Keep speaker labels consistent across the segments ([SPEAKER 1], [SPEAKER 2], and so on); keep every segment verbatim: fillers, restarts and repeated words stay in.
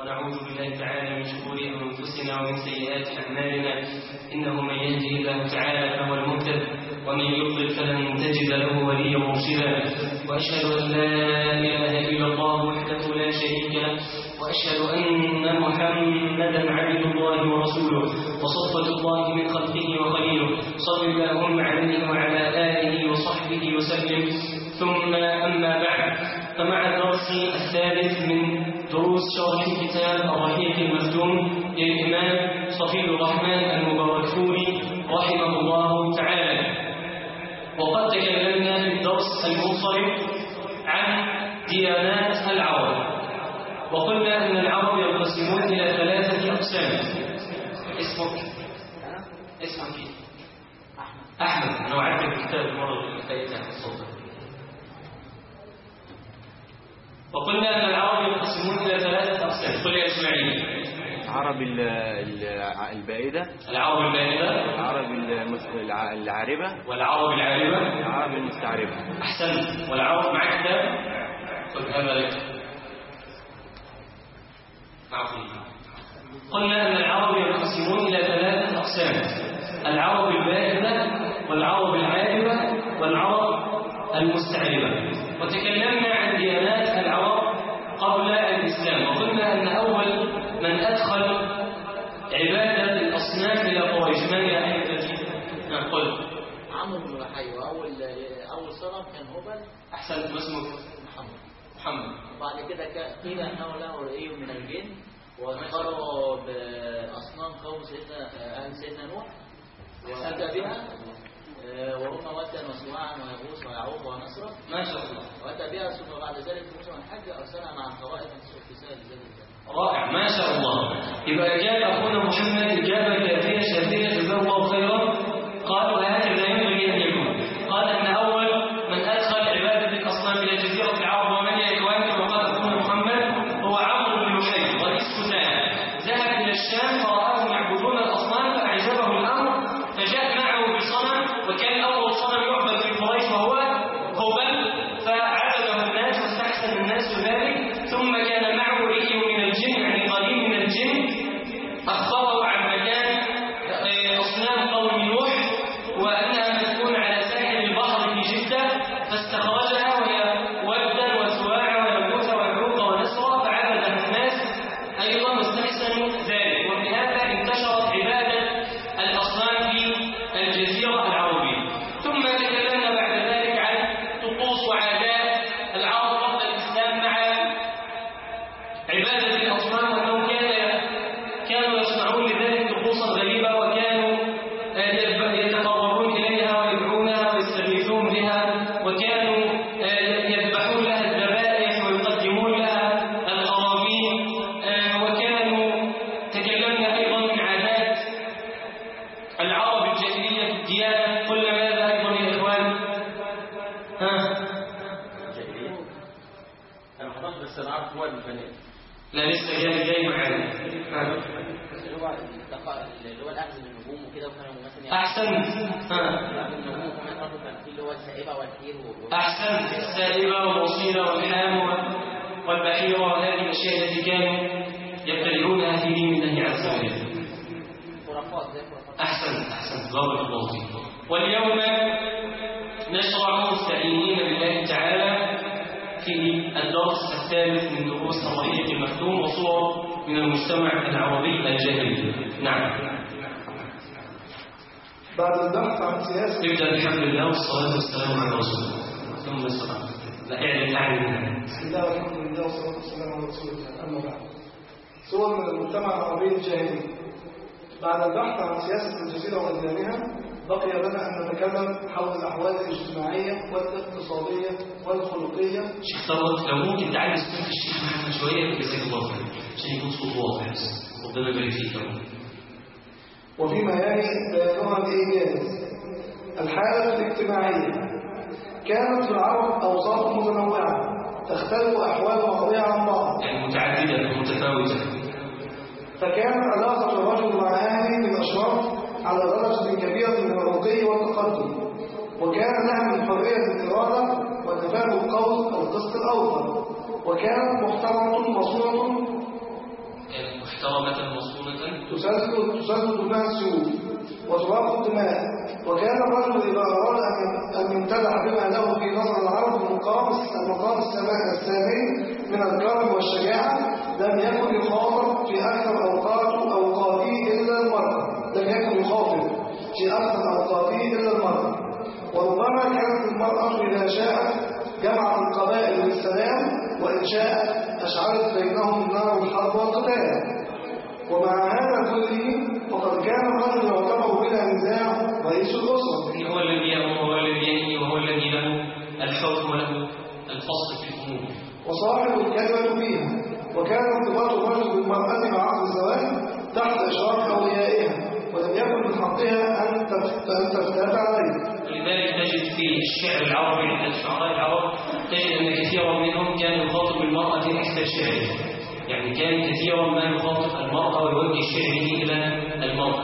[SPEAKER 1] ونعوذ بالله تعالى من شرور أنفسنا ومن سيئات أعمالنا، إنه من يهده الله تعالى فهو المهتد، ومن يضلل فلن تجد له وليا مرشدا. وأشهد أن لا إله إلا الله وحده لا شريك له، وأشهد أن محمدا عبد الله ورسوله وصفة الله من خلقه وخليله، صل اللهم عليه وعلى آله وصحبه وسلم. ثم أما بعد، فمع الدرس الثالث من دروس شرح كتاب الرحيق المختوم للإمام صفي الرحمن المباركفوري رحمه الله تعالى. وقد تكلمنا في الدرس المنصرف عن ديانات العرب، وقلنا أن العرب ينقسمون إلى ثلاثة أقسام. اسمك؟ اسمك أحمد. أنا وعدتك الكتاب المرة اللي فاتت عن الصوت. وقلنا أن العرب ينقسمون إلى ثلاثة أقسام. قل يا إسماعيل.
[SPEAKER 2] العرب البائدة،
[SPEAKER 1] العرب البائدة،
[SPEAKER 2] العرب العاربة،
[SPEAKER 1] والعرب العاربة،
[SPEAKER 2] العرب المستعربة.
[SPEAKER 1] أحسن. والعرب مع كتاب. قل هذا لك. قلنا أن العرب ينقسمون إلى ثلاثة أقسام: العرب البائدة، والعرب العاربة، والعرب المستعربة. وتكلمنا عن ديانات العرب قبل الإسلام، وقلنا أن أول من أدخل عبادة الأصنام إلى قريش من هي أهل نقول
[SPEAKER 3] عمرو بن لحي. وأول أول صنم كان هبل.
[SPEAKER 1] أحسن. ما اسمك؟
[SPEAKER 3] محمد.
[SPEAKER 1] محمد.
[SPEAKER 3] وبعد كده قيل أنه له رئي من الجن، وانقروا بأصنام قوم سيدنا أهل سيدنا نوح وأتى بها، وهم ودا وسواعا ويغوث ويعوق ونصرا.
[SPEAKER 1] ما شاء الله.
[SPEAKER 3] وأتى بها ثم بعد ذلك موسى الحج أرسلها مع الطوائف في سائر ذلك.
[SPEAKER 1] رائع، ما شاء الله. يبقى أجاب أخونا محمد إجابة كافية شافية جزاه الله خيرا. قالوا هكذا ينبغي أن يكون. قال أن أول من أدخل عبادة الأصنام إلى جزيرة العرب ومن هي إخوانه، وقال أخونا محمد هو عمرو بن لحي رئيس خزاعة. ذهب إلى الشام فرآهم يعبدون الأصنام فأعجبه الأمر، فجاء معه بصنم، وكان أول صنم يعبد في قريش وهو هبل، فعبده الناس واستحسن الناس ذلك. ثم كان معه رئي من الجن، يعني قليل من الجن، أخبره عن مكان أصنام قوم نوح وأنها مسكونة على ساحل البحر في جدة، فاستخرجها وهي ودا وسواع ويغوث ويعوق ونسرا، فعبدها الناس أيضا واستحسنوا ذلك. وبهذا انتشرت عبادة الأصنام في الجزيرة العربية. ثم تكلمنا بعد ذلك عن طقوس وعادات العرب قبل الإسلام مع عبادة الأصنام، وأنهم كان كانوا يصنعون لذلك طقوسا غريبة، وكانوا يتقربون إليها ويدعونها ويستغيثون بها، وكانوا يذبحون لها الذبائح ويقدمون لها القرابين. وكانوا تكلمنا أيضا من عادات العرب الجاهلية في الديانة. قلنا ماذا أيضا يا إخوان؟ ها؟
[SPEAKER 4] أنا حضرت بس أنا عارف هو البنات.
[SPEAKER 1] لا لسه جاي جاي معانا.
[SPEAKER 3] اللي هو اللي هو الأخذ من النجوم وكده، وكانوا مثلا
[SPEAKER 1] أحسنت. ها.
[SPEAKER 3] النجوم كمان برضه كان في اللي هو السائبة والحير.
[SPEAKER 1] أحسنت. السائبة والوصيلة والحام والبحيرة وهذه الأشياء التي كانوا يبتدعونها في دين الله عز وجل.
[SPEAKER 3] خرافات زي خرافات.
[SPEAKER 1] أحسنت أحسنت. بارك الله فيك. واليوم نشرع مستعينين بالله تعالى في الدرس الثالث من دروس الرحيق المختوم وصور من المجتمع العربي الجاهلي. نعم.
[SPEAKER 5] بعد البحث عن سياسة
[SPEAKER 1] ابدأ بحمد الله والصلاة والسلام على رسول الله. ثم الصلاة. لا اعلن تعلم.
[SPEAKER 5] بسم الله والحمد لله والصلاة والسلام على رسول الله. أما بعد، صور من المجتمع العربي الجاهلي. بعد البحث عن سياسة الجزيرة وأبنائها، بقي لنا أن نتكلم حول الأحوال الاجتماعية والاقتصادية والخلقية.
[SPEAKER 1] شيخ طارق، لو ممكن تعالي صوت الشيخ محمد شوية جزاك الله خير عشان يكون صوت واضح بس. ربنا يبارك فيك.
[SPEAKER 5] وفيما يلي بيانها الإيجاز. الحالة الاجتماعية. كانت في العرب أوصاف متنوعة تختلف أحوال بعضها عن بعض،
[SPEAKER 1] يعني متعددة ومتفاوتة.
[SPEAKER 5] فكانت علاقة الرجل مع أهله الأشراف على درجة كبيرة من الرقي والتقدم، وكان لها من حرية الإرادة وتفاهم القول القسط الأوفر، وكانت محترمة مصونة
[SPEAKER 1] مكرمة مصونة
[SPEAKER 5] تسدد تسدد بها السيوف وتراق الدماء. وكان الرجل إذا أراد أن يمتدح بما له في نظر العرب المقام المقام السامي من الكرم والشجاعة لم يكن يخاطب في أكثر أوقات أوقاته إلا المرأة لم يكن يخاطب في أكثر أوقاته إلا المرأة. وربما كانت المرأة إذا شاءت جمعت القبائل للسلام وإن شاءت أشعلت بينهم نار الحرب والقتال. ومع هذا كله فقد كان الرجل يعتبر بلا نزاع رئيس الأسرة،
[SPEAKER 1] هو الذي يأمر وهو الذي ينهي وهو الذي له الحكم وله الفصل في الأمور
[SPEAKER 5] وصاحب الكلمة فيها. وكان ارتباط الرجل بالمرأة مع عقد الزواج تحت إشراف أوليائها ولم يكن من حقها أن تفتات عليه.
[SPEAKER 1] لذلك تجد في الشعر العربي عند الشعراء العرب تجد أن كثيرا منهم كان يخاطب المرأة أكثر شعره، يعني كان كثيرا ما يخاطب المرأة ويوجه شعره إلى المرأة.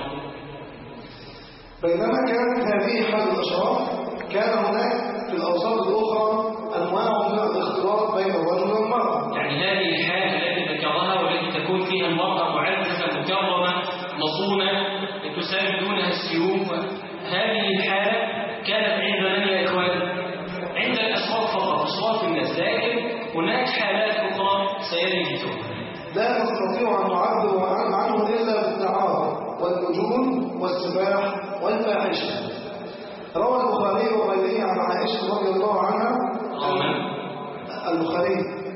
[SPEAKER 5] بينما كانت هذه حال الأشراف كان هناك في الأوساط الأخرى أنواع من الاختلاط بين الرجل والمرأة.
[SPEAKER 1] يعني هذه الحالة التي ذكرها والتي تكون فيها المرأة معززة مكرمة مصونة تسال دونها السيوف، هذه الحالة كانت عند من يا إخوان؟ عند الأشراف فقط، أشراف الناس، لكن هناك حالات أخرى سيجدها
[SPEAKER 5] لا نستطيع أن نعبر عنه إلا بالدعارة والنجوم والسباح والفاحشة. روى البخاري وغيره عن عائشة رضي الله عنها البخاري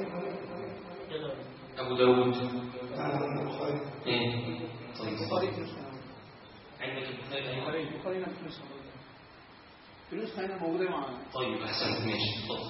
[SPEAKER 1] أبو داود
[SPEAKER 5] البخاري
[SPEAKER 1] إيه طيب عندك البخاري
[SPEAKER 6] البخاري نفسه فلوس هنا موجودة معنا.
[SPEAKER 1] طيب أحسنت ماشي اتفضل.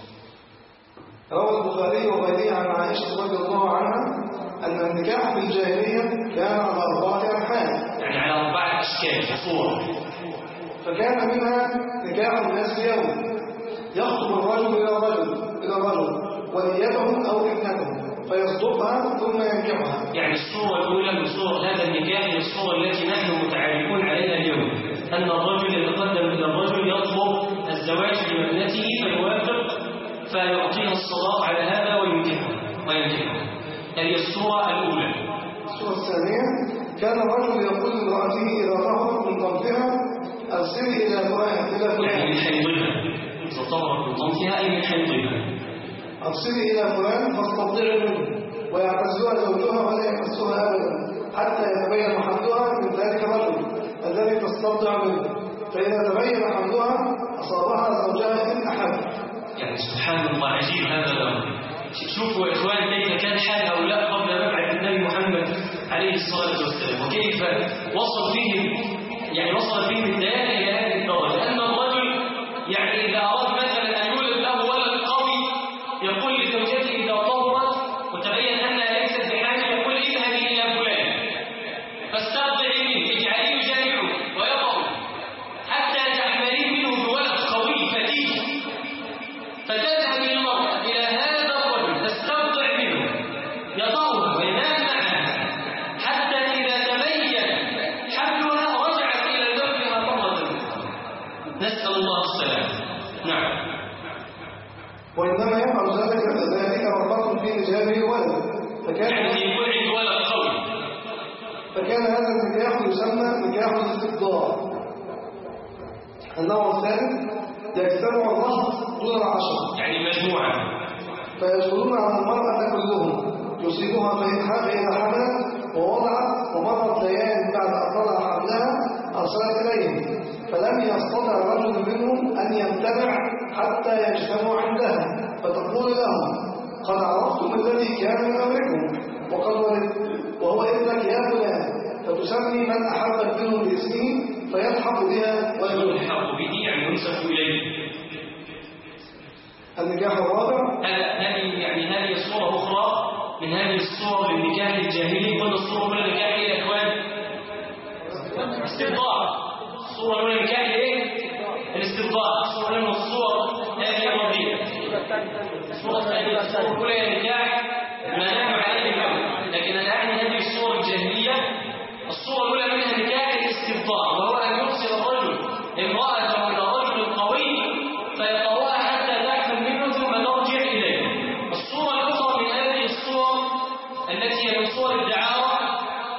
[SPEAKER 5] روى البخاري وغيره عن عائشة رضي الله عنها أن النكاح في الجاهلية كان على أربعة أنحاء،
[SPEAKER 1] يعني على أربعة أشكال صور.
[SPEAKER 5] فكان منها نكاح الناس يوم يخطب الرجل إلى رجل إلى رجل وليته أو ابنته فيصدقها ثم ينكحها.
[SPEAKER 1] يعني الصورة الأولى من صور هذا النكاح هي الصورة التي نحن متعارفون عليها اليوم، أن الرجل يتقدم إلى الرجل يطلب الزواج بابنته فيوافق فيعطيها الصداق على هذا وينكحها وينكحها. هذه الصورة الأولى.
[SPEAKER 5] الصورة الثانية كان الرجل يقول لامرأته إذا طهرت من طمثها أرسلي إلى فلان إلى
[SPEAKER 1] يعني
[SPEAKER 5] فلان
[SPEAKER 1] من حيضها، إذا طهرت من طمثها أي من حيضها
[SPEAKER 5] أرسلي إلى فلان فاستطيعي منه ويعتزلها زوجها ولا يمسها أبدا حتى يتبين حملها من ذلك الرجل الذي تسترضع منه، فإذا تبين حملها أصابها زوجها إن أحب.
[SPEAKER 1] يعني سبحان الله عجيب هذا الأمر. شوفوا يا إخواني كيف كان حال هؤلاء قبل مبعث النبي محمد عليه الصلاة والسلام، وكيف وصل فيهم يعني وصل فيهم الديانة إلى هذه الدرجة أن الرجل يعني إذا أراد مثلا أن يولد له ولد قوي يقول لزوجته إذا طهرت وتبين أنها ليست بحامل يقول اذهبي إلى فلان فاسترضعي منه اجعليه يجامعه ويطهر حتى تحمليه منه بولد قوي فتيه، فتذهب المرأة إلى هذا الرجل تسترضع منه يطهر وينام معها حتى إذا تبين حملها رجعت إلى زوجها مرة. نسأل الله السلامة. نعم.
[SPEAKER 5] وإنما يفعل ذلك ذلك رغبة في إنجاب الولد، فكان
[SPEAKER 1] يعني يكون عنده ولد قوي.
[SPEAKER 5] فكان هذا النكاح يسمى نكاح الاستبضاع. النوع الثالث يجتمع الرهط دون العشرة،
[SPEAKER 1] يعني مجموعة
[SPEAKER 5] فيدخلون على المرأة كلهم يصيبها فإن إذا حملت ووضعت ومرت ليال بعد أن وضع حملها أرسلت إليهم، فلم يستطع رجل منهم أن يمتنع حتى يجتمعوا عندها، فتقول لهم قد عرفتم الذي كان من أمركم وقد ولد وهو ابنك يا فلان، فتسمي من أحبت منهم باسمه فيلحق بها
[SPEAKER 1] ويلحق به يعني ينسب إليه.
[SPEAKER 5] النكاح الرابع
[SPEAKER 1] هذه يعني هذه صورة أخرى من هذه الصور للنكاح الجاهلي. قلنا الصورة الأولى النكاح إيه يا إخوان؟ استبضاع. الصورة الأولى النكاح إيه؟ الاستبضاع. الصورة الأولى من الصور هذه الرضية. الصورة الثانية الصورة الأولى النكاح ما نحن عليه اليوم، لكن الآن هذه الصورة الجاهلية الصورة الأولى منها نكاح الاستبضاع، وهو أن يرسل الرجل امرأته إلى رجل قوي فيطأها حتى تحمل منه ثم ترجع إليه. الصورة الأخرى من هذه الصور التي هي من صور الدعارة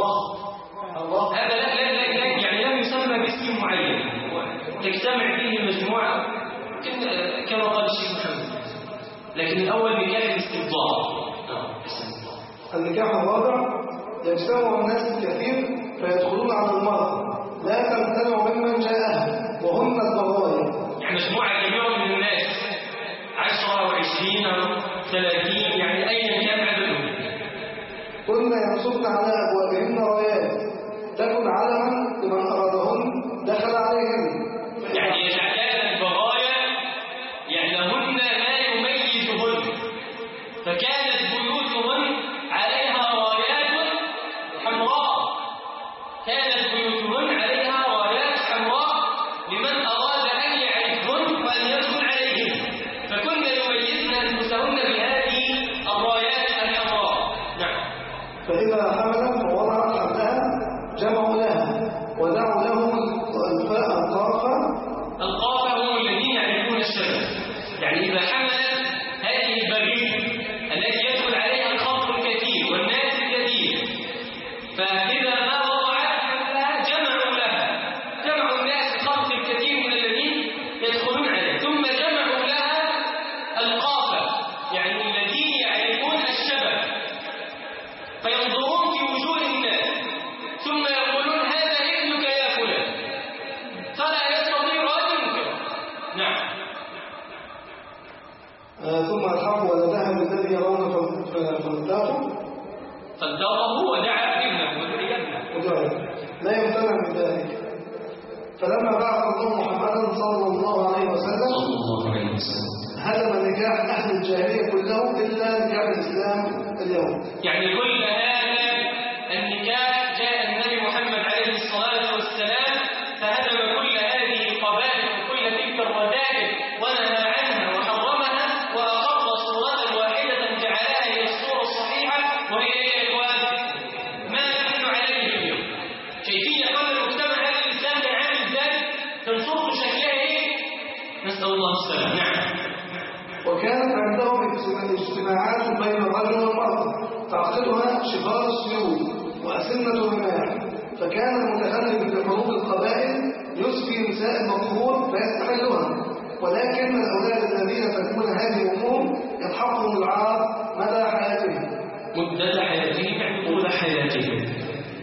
[SPEAKER 5] الله الله
[SPEAKER 1] هذا لا لا لا لا- يعني لم يسمى باسم معين، تجتمع فيه مجموعة كما كما قال الشيخ محمد، لكن الأول نكاح الاستبضاع. آه، الاستبضاع.
[SPEAKER 5] النكاح الرابع يجتمع الناس الكثير فيدخلون على المرأة لا تمتنع ممن جاءها وهن الضرائر.
[SPEAKER 1] يعني مجموعة كبيرة من الناس، عشرة أو عشرين أو ثلاثين، يعني أيا كان عددهم،
[SPEAKER 5] كن ينصبن على أبوابهن رايات تكن علما لمن أرادهن دخل عليهن.
[SPEAKER 1] يعني يجعلان البغايا يعني لهن ما يميزهن، فكانت بيوتهن عليها رايات حمراء، كانت بيوتهن عليها رايات حمراء لمن أراد أن يعرفهن وأن يدخل عليهن، فكن يميزن أنفسهن بهذه الرايات الحمراء. نعم.
[SPEAKER 5] فإذا حملت ووضعت حملها جمعوا لها ودعوا لهم الفاء الطرفة.
[SPEAKER 1] القافة هم الذين يعرفون الشبه، يعني إذا حملت هذه البرية التي يدخل عليها الخلق الكثير والناس الكثير، فإذا ما وضعت حملها جمعوا لها، جمعوا الناس الخلق الكثير من الذين يدخلون عليها، ثم جمعوا لها القافة، يعني الذين يعرفون الشبه، فينظرون في وجوه الناس ثم يقولون هذا ابنك يا فلان، فلا يستطيع أن ينكر. نعم.
[SPEAKER 5] آه ثم ألحقوا ولدها بالذي يرون فلتاته
[SPEAKER 1] صدقه ودعا ابنه ودعي ابنه.
[SPEAKER 5] وجعل لا يمتنع من ذلك. فلما بعث الله محمدا صلى الله عليه وسلم
[SPEAKER 1] صلى الله عليه وسلم
[SPEAKER 5] هدم نكاح أهل الجاهلية كله إلا نكاح الإسلام اليوم.
[SPEAKER 1] يعني كل هذا النكاح جاء النبي محمد عليه الصلاة والسلام فهدم كل هذه القبائل وكل تلك الرذائل ونهى عنها وحرمها وأقر صورة واحدة جعلها هي الصورة الصحيحة، وهي يا إخوان ما نحن عليه اليوم. كيفية حمل المجتمع هذا الإسلام كان عامل ازاي؟ كان صورته شكلها إيه؟ نسأل الله السلامة. نعم.
[SPEAKER 5] وكانت عندهم اجتماعات بين الرجل والمرأة تعقدها شفار السيول وأسنة الرماح، فكان المتخلف في حروب القبائل يسفي نساء المقهور فيستحلها، ولكن الأولاد الذين تكون هذه الأمور يلحقهم العار مدى حياتهم
[SPEAKER 1] مدة حياتهم يعني طول حياتهم.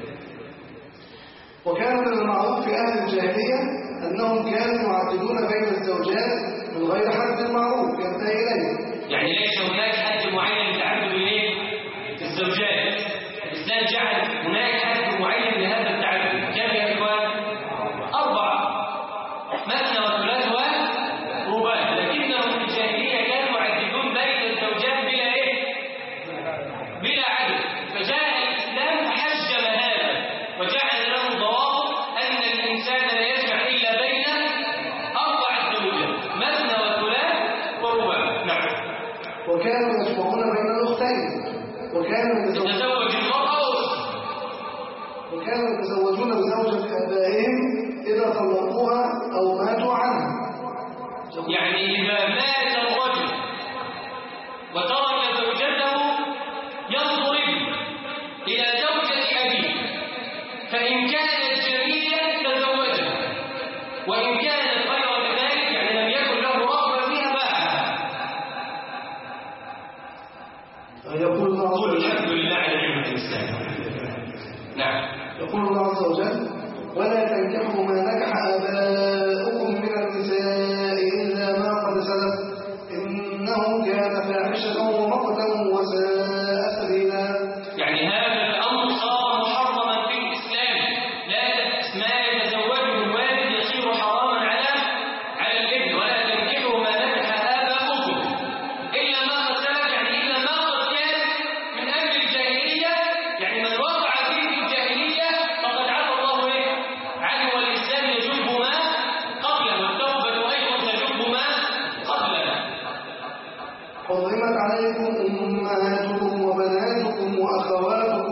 [SPEAKER 5] وكان من المعروف في أهل الجاهلية أنهم كانوا يعددون بين الزوجات من غير حد معروف ينتهي إليه.
[SPEAKER 1] يعني ليس هناك حد معين لتعدد الايه؟ الزوجات. الإسلام جعل هناك حد معين لهذا التعدد، كم يا إخوان؟ أربعة، مثنى وثلاث ورباع، لكنهم في الجاهلية كانوا يعددون بين الزوجات بلا إيه؟ بلا عدد، فجاء الإسلام فحجم هذا وجعل له ضوابط أن الإنسان لا يجمع إلا بين أربع زوجات، مثنى وثلاث ورباع. نعم.
[SPEAKER 5] وكانوا يجمعون بين الأختين وكانوا يتزوجون
[SPEAKER 1] تزوج المرأة
[SPEAKER 5] وكانوا يتزوجون بزوجة آبائهم إذا طلقوها أو ماتوا عنها.
[SPEAKER 1] يعني إذا مات الرجل وترك زوجته ينظر إلى زوجة أبيه، فإن كانت جميلة تزوجها، وإن كانت غير ذلك يعني لم يكن له رغبة فيها باعها.
[SPEAKER 5] يقول الله عز
[SPEAKER 1] قل
[SPEAKER 5] وجل
[SPEAKER 1] الحمد لله على نعمة الإسلام. نعم.
[SPEAKER 5] يقول الله عز وجل ولا تنكحوا ما نكح آباؤكم من النساء إلا ما قد سلف إنه كان فاحشة ومقتا وساء سبيلا.
[SPEAKER 1] يعني هذا الأمر صار محرما في الإسلام، لا ما يتزوجه الوالد يصير حراما على على الابن. ولا تنكحوا ما نكح آباؤكم إلا ما قد سلف، يعني إلا ما قد كان من أمر الجاهلية، يعني من وقع فيه في الجاهلية فقد عفى الله إيه عنه، والإسلام يجب ما قبله، والتوبة أيضا تجب ما قبله.
[SPEAKER 5] حرمت عليكم أمهاتكم وبناتكم وأخواتكم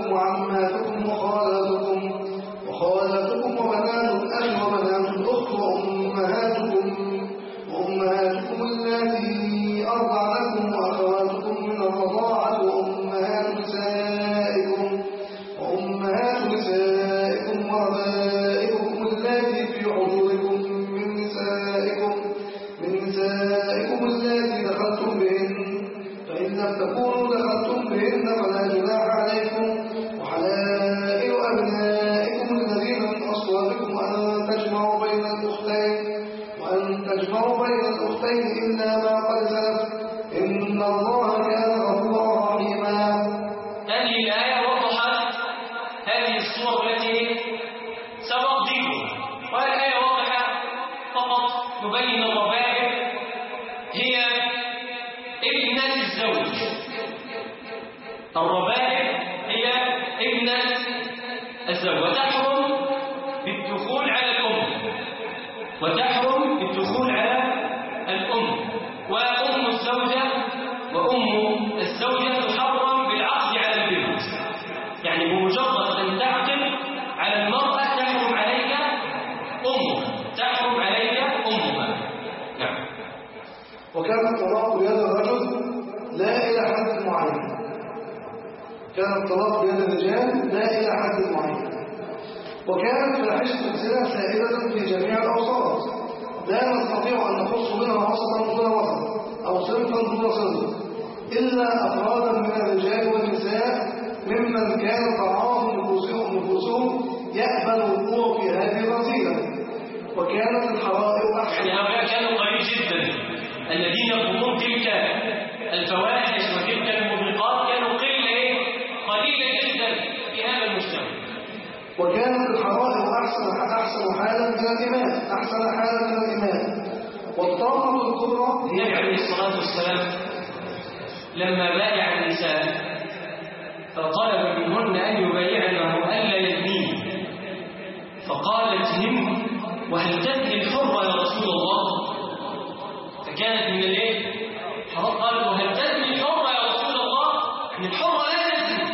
[SPEAKER 1] الربائب هي ابنة الزوج، وتحرم بالدخول على الأم وتحرم بالدخول على الأم وأم الزوجة وأم الزوجة تحرم بالعقد على البنت، يعني بمجرد أن تعقد على المرأة تحرم عليك أمها تحرم عليك أمها. نعم.
[SPEAKER 5] وكان الطلاق بيد الرجل لا إلى حد معين، كان الطلاق بيد الرجال لا إلى حد معين، وكانت فاحشة الزنا سائدة في جميع الأوساط، لا نستطيع أن نخص منها وسطا دون وسط أو صنفا دون صنف، إلا أفرادا من الرجال والنساء ممن كان طعام نفوسهم نفوسهم يقبل الوقوع في هذه الرذيلة. وكانت الحرائر أحسن،
[SPEAKER 1] يعني هؤلاء كانوا قليل جدا الذين يقومون تلك الفواحش وتلك الموبقات، كانوا قلة قليلة جدا في هذا المجتمع.
[SPEAKER 5] وكانت الحرائر أحسن أحسن حالا من الإمام أحسن حالا من الإمام. والطامة الكبرى
[SPEAKER 1] النبي عليه الصلاة والسلام لما بايع النساء فطلب منهن أن يبايعنه ألا يزنين، فقالت هم وهل تزني الحرة يا رسول الله؟ فكانت من الايه؟ قالت وهل تزني الحرة يا رسول الله؟ ان الحرة لا تزني،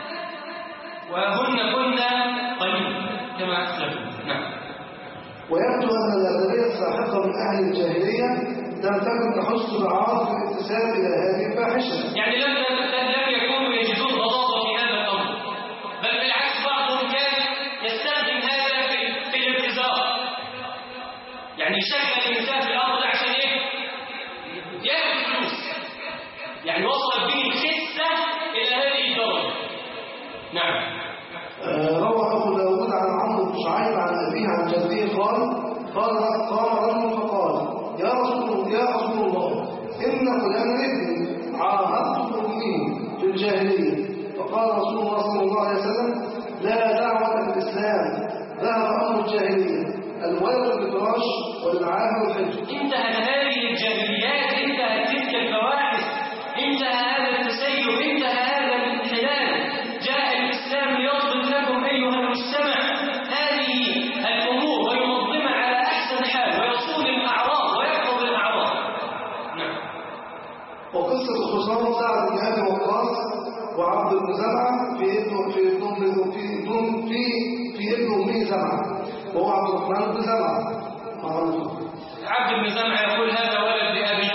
[SPEAKER 1] وهن كنا قليل كما أسلم. نعم.
[SPEAKER 5] ويبدو أن الأغلبية الساحقة من أهل الجاهلية لم تكن تحس بعاطف الانتساب إلى هذه الفاحشة،
[SPEAKER 1] يعني لم لم يكونوا يجدون غضاضة في هذا الأمر، بل بالعكس بعضهم كان يستخدم هذا في, في الابتزار، يعني يشغل الإنسان في الأرض عشان إيه؟ يأخذ فلوس، يعني وصلت به الخسة إلى هذه الدرجة. نعم.
[SPEAKER 5] روى أبو داود عن عمرو بن شعيب عن أبيه عن جده قال قال قام رجل فقال يا رسول يا رسول الله إن فلان ابني عاهدت أمي في الجاهلية، فقال رسول الله صلى الله عليه وسلم لا دعوة الإسلام ذهب أمر الجاهلية الولد بالفراش والعاهة والحج.
[SPEAKER 1] انتهت هذه الجاهليات، انتهت تلك الفواحش، انتهى هذا التسيب، انتهى هذا الانحلال. جاء الإسلام ليضبط لكم أيها المجتمع هذه الأمور وينظمها على أحسن حال ويصون الأعراض ويحفظ الأعراض. نعم.
[SPEAKER 5] وقصة خصام سعد بن أبي وقاص وعبد بن زمعة في ابن في ابن في ابن في في ابن أمه زمعة وهو عبد الرحمن بن زمعة معروف.
[SPEAKER 1] عبد بن زمعة يقول هذا ولد لأبي،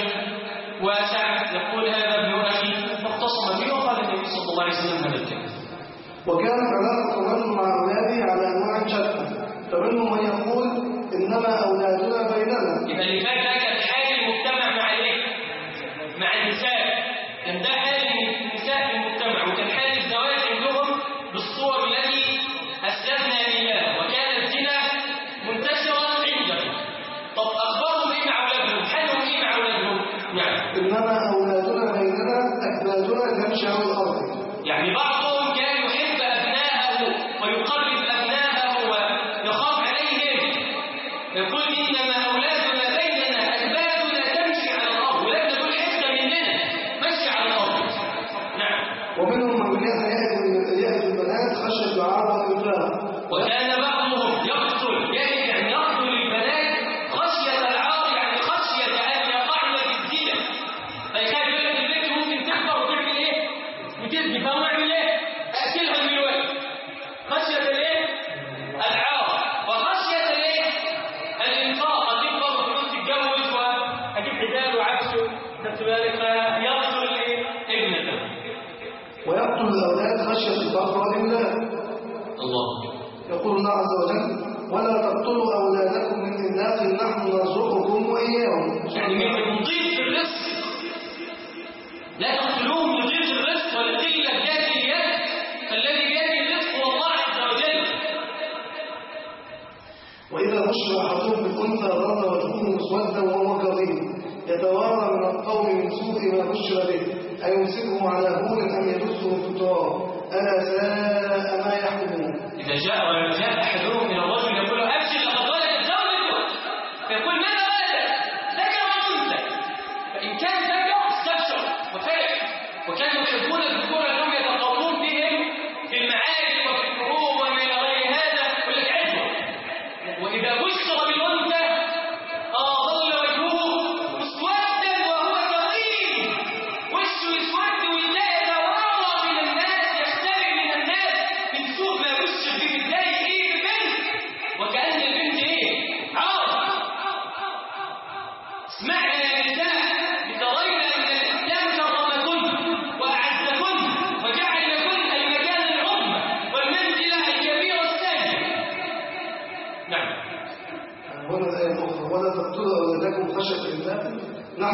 [SPEAKER 1] وسعد يقول هذا ابن أخي، فاختصم به وقال النبي صلى الله عليه وسلم هذا الكلام.
[SPEAKER 5] وكانت علاقة الرجل مع أولاده على أنواع شتى، فمنهم من يقول إنما أولادنا بيننا.
[SPEAKER 1] يبقى اللي فات ده كان حال المجتمع مع الايه؟ مع النساء، كان ده حال النساء في المجتمع، وكان حال الزواج عندهم بالصور التي أسلمنا إياها، وكان الزنا منتشرا عندهم. طب أخبرهم إيه مع أولادهم؟ حالهم إيه مع أولادهم؟ نعم.
[SPEAKER 5] إنما أولادنا بيننا أكبادنا تمشي على الأرض.
[SPEAKER 1] يعني بعضهم كان يحب أبناءه ويقرب أبناءه ويخاف عليهم، يقول إنما أولادنا بيننا أكبادنا تمشي على الأرض، ولم نقول حتى مننا مشي على الأرض. نعم.
[SPEAKER 5] ومنهم من كان يأتي البنات خشية العار والإنفاق،
[SPEAKER 1] وكان بعضهم يقتل يعني يقتل البنات خشية العار، يعني خشية أن يقعن في الزنا، فكان يقول لك البنت ممكن تكبر وتعمل إيه؟ وتزني، فهو يعمل إيه؟ أقتلها دلوقتي خشية الإيه؟ العار، وخشية الإيه؟ الإنفاق، هتكبر وتروح تتجوز وهجيب حداد وعكسه، خدت بالك؟ فيقتل إيه؟ ابنته.
[SPEAKER 5] ويقتل الأولاد خشية الفقر والإملاق.
[SPEAKER 1] الله
[SPEAKER 5] يقول الله عز وجل ولا تقتلوا أولادكم من إملاق نحن نرزقكم وإياهم.
[SPEAKER 1] يعني من ضيق الرزق، لا تقتلوهم لضيق الرزق ولقلة ذات اليد، فالذي بيده الرزق هو الله عز وجل.
[SPEAKER 5] وإذا بشر أحدهم بالأنثى ظل وجهه مسودا وهو كظيم يتوارى من القوم من سوء ما بشر به أيمسكه على هون أم يدسه في التراب ألا ساء ما يحكمون.
[SPEAKER 1] إذا جاء جاء أحدهم إلى الرجل يقول له أبشر لقد ولدت زوجته، فيقول ماذا ولدت؟ ذكر وأنثى، فإن كان ذكر استبشر وفرح، وكانوا يحبون الذكور لهم يتقربون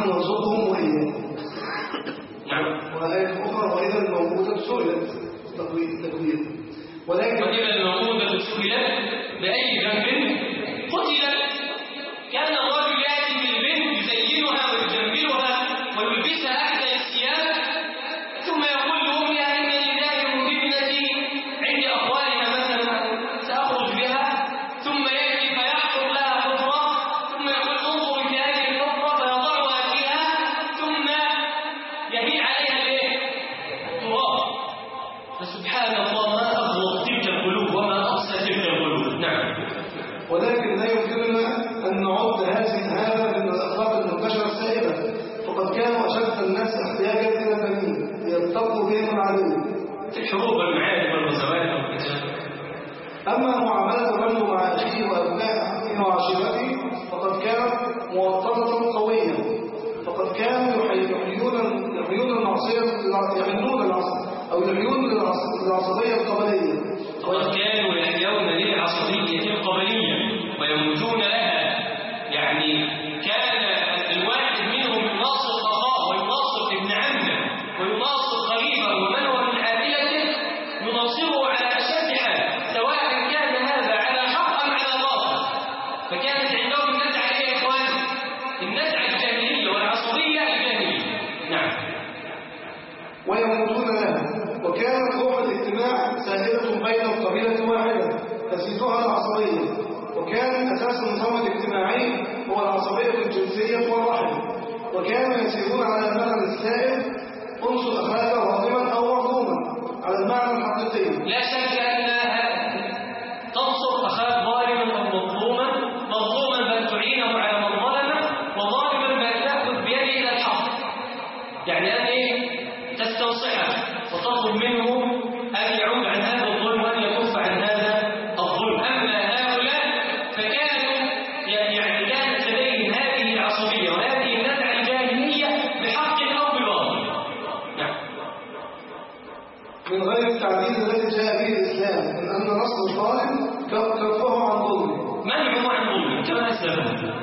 [SPEAKER 5] نحن نرزقهم وإياهم.
[SPEAKER 1] نعم.
[SPEAKER 5] وآية أخرى وإذا الموءودة سئلت تقدير ولكن
[SPEAKER 1] وإذا الموءودة سئلت بأي ذنب قتلت. كان الرجل يأتي بالبنت يزينها ويجملها ويلبسها أحسن الثياب ثم يقول لأمها إنني ذاهب بابنتي عند أخوالها مثلا سأخرج بها، ثم يأتي فيحفر لها حفرة ثم يقول انظر في هذه الحفرة فيضعها فيها ثم يهيل عليها الايه؟ التراب. فسبحان الله ما أغلط تلك القلوب وما أقسى تلك القلوب. نعم.
[SPEAKER 5] ولكن لا يمكننا أن نعد هذه هذا من الأخلاق المنتشرة السائدة، فقد كانوا أشد الناس احتياجا إلى بنين يرتقوا بهم العدو
[SPEAKER 1] في الحروب والمعارك والغزوات والقتال.
[SPEAKER 5] أما معاملة الرجل مع أخيه وأبنائه وعشيرته فقد كانت موطنة قوية، فقد كانوا يحيون يحيون المعصية يحلون العصر أو يحيون للعصبية القبلية،
[SPEAKER 1] وقد كانوا يحيون للعصبية القبلية ويموتون لها. يعني كان الواحد منهم يناصر أخاه ويناصر ابن عمه ويناصر قريبه ومن هو من عائلته يناصره على أشد حال، سواء كان هذا على حق أم على باطل. فكانت عندهم النزعة إيه يا إخوان؟ النزعة الجاهلية والعصبية الجاهلية. نعم.
[SPEAKER 5] ويموتون لها. وكانت روح الاجتماع سائلة بين القبيلة واحدة تزيدها العصبية، وكان أساس النظام الاجتماعي هو العصبية الجنسية والرحم، وكانوا يسيرون على المعنى السائل انصر أخاك ظالما أو مظلوما على المعنى الحقيقي.
[SPEAKER 1] لا شك أنها تنصر أخاك ظالما أو مظلوما، مظلوما بل تعينه على من ظلمه، وظالما بل تأخذ بيده إلى الحق. يعني أن إيه؟ تستنصحه وتطلب منه أن يعود عن هذا الظلم وأن يكف عن هذا الظلم. أما هؤلاء فكانوا يعني كانت لديهم هذه العصبية وهذه النزعة الجاهلية بحق أو بباطل. نعم.
[SPEAKER 5] من غير التعديل الذي جاء به الإسلام من أن نصر الظالم كفه عن ظلمه،
[SPEAKER 1] منعه عن ظلمه كما أسلمه.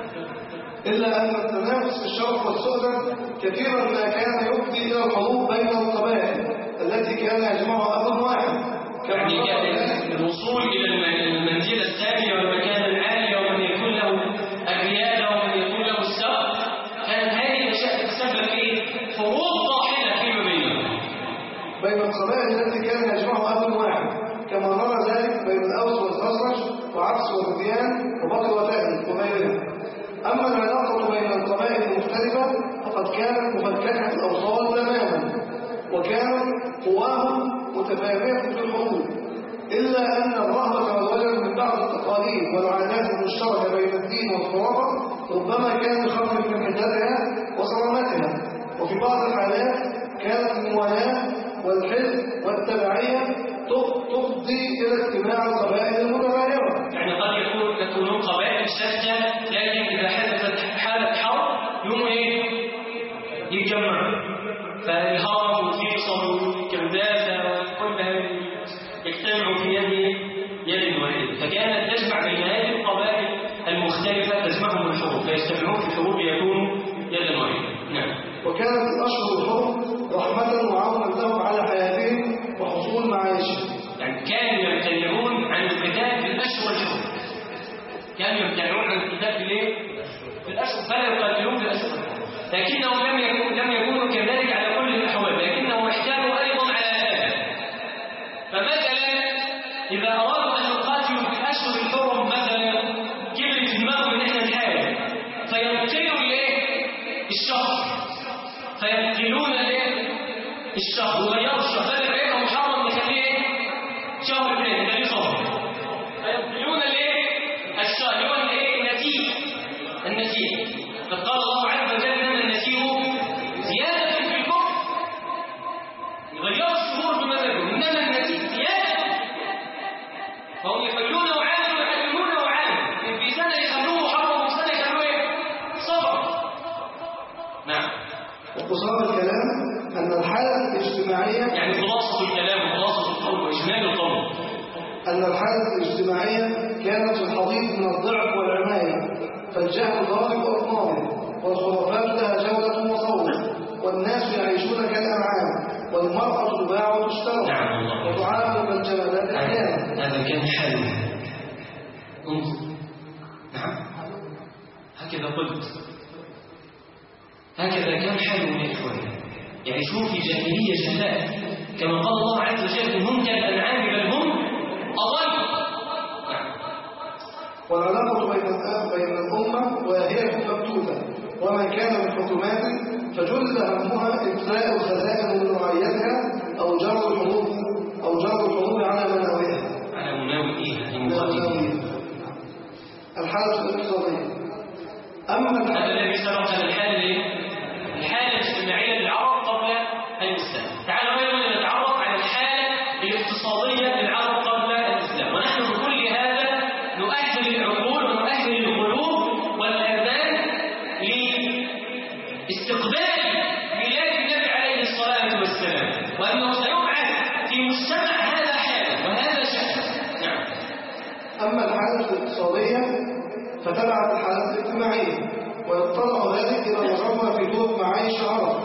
[SPEAKER 5] إلا أن التنافس في الشرف والسؤدد كثيرا ما كان يفضي إلى الحروب بين القبائل التي كان يجمعها أمر واحد.
[SPEAKER 1] يعني كان الوصول إلى المنزلة الثانية والمكان العالي ومن يكون له الريادة ومن يكون له السبق، كانت هذه الأشياء تتسبب في حروب طاحنة فيما بينهم
[SPEAKER 5] بين القبائل التي كان يجمعها أمر واحد، كما نرى ذلك بين الأوس والخزرج وعبس وذبيان وبكر وتأني وغيرها. أما العلاقة بين القبائل المختلفة فقد كانت مفككة الأوصال تماما، وكانت قواهم متفاهمة في الحروب، إلا أن الرهبة والوجل من بعض التقاليد والعادات المشتركة بين الدين والخرافة ربما كان يخرج من حدتها وصرامتها، وفي بعض الحالات كانت الموالاة والحزب والتبعية تفضي إلى اجتماع القبائل المتغيرة.
[SPEAKER 1] يعني قد يكون تكون قبائل شتى، لكن إذا حدثت حالة حرب يوم إيه؟ يتجمعوا، فالهرم والفيصل والكرداسة كلها يجتمعوا في يد يد واحدة، فكانت تجمع بين هذه القبائل المختلفة تجمعهم الحروب، فيجتمعون في الحروب يكونوا يد واحدة. نعم.
[SPEAKER 5] وكانت الأشهر الحرم رحمة وعونا لهم على حياتهم وحصول معايشهم.
[SPEAKER 1] يعني كانوا يمتنعون عن القتال في الأشهر الحرم، كانوا يمتنعون عن القتال في الايه؟ في الأشهر، فلا يقاتلون في الأشهر، لكنهم لم يكونوا لم يكونوا كذلك على كل الأحوال، لكنهم احتالوا أيضا على هذا. فمثلا إذا أرادوا أن يقاتلوا في الأشهر الحرم مثلا كبر في دماغهم إن إحنا نحارب، فينقلوا الايه؟ الشهر، فينقلون الايه؟ الشهر وغيروا الشهر، بدل ما يبقى محرم نخليه شهر اثنين نخليه شهر، فينقلون الايه؟ الشهر اللي هو الايه؟ النسيج. النسيج قد قال الله عز وجل ان النسيج زيادة في الكفر، يغيروا الشهور بمزاجهم، انما النسيج زيادة، فهم يخلونه عام ويحلونه عام، في سنة يخلوه محرم وفي سنة يخلوه ايه؟ صبر. نعم.
[SPEAKER 5] وخلاصة الكلام أن الحالة الاجتماعية،
[SPEAKER 1] يعني خلاصة الكلام وخلاصة القول وإجمال القول،
[SPEAKER 5] أن الحالة الاجتماعية كانت في الحضيض من الضعف والعناية، فالجهل ضارب أطنابه، والخرافات لها جولة وصوت، والناس يعيشون كالأنعام، والمرأة تباع وتشترى وتعامل كالجمالات أحيانا.
[SPEAKER 1] هذا كان حلو. انظر. نعم هكذا قلت، هكذا كان حلو يا إخواني، يعيشون في جاهلية جهلاء كما قال الله عز وجل هم كالأنعام بل هم أضل.
[SPEAKER 5] والعلاقة بين بين الأمة واهية مبتوتة، وما كان من حكومات فجل همها إطلاء الخزائن من رعيتها أو جر الحروب أو جر الحروب على مناوئها.
[SPEAKER 1] على مناوئها.
[SPEAKER 5] الحالة الاقتصادية. أما
[SPEAKER 1] هذا الذي سبق الحالة الحالة الاجتماعية للعرب قبل الإسلام. تعالوا أيضا نتعرف على الحالة الاقتصادية للعرب قبل الإسلام، ونحن بكل هذا نؤهل العقول ونؤهل القلوب والآذان لاستقبال ميلاد النبي عليه الصلاة والسلام، وأنه سيبعث في مجتمع هذا حالة وهذا شأن. نعم.
[SPEAKER 5] أما الحالة الاقتصادية فتبعت الحالات الاجتماعية، ويتطلع ذلك إلى الرغبة في طرق معايش العرب.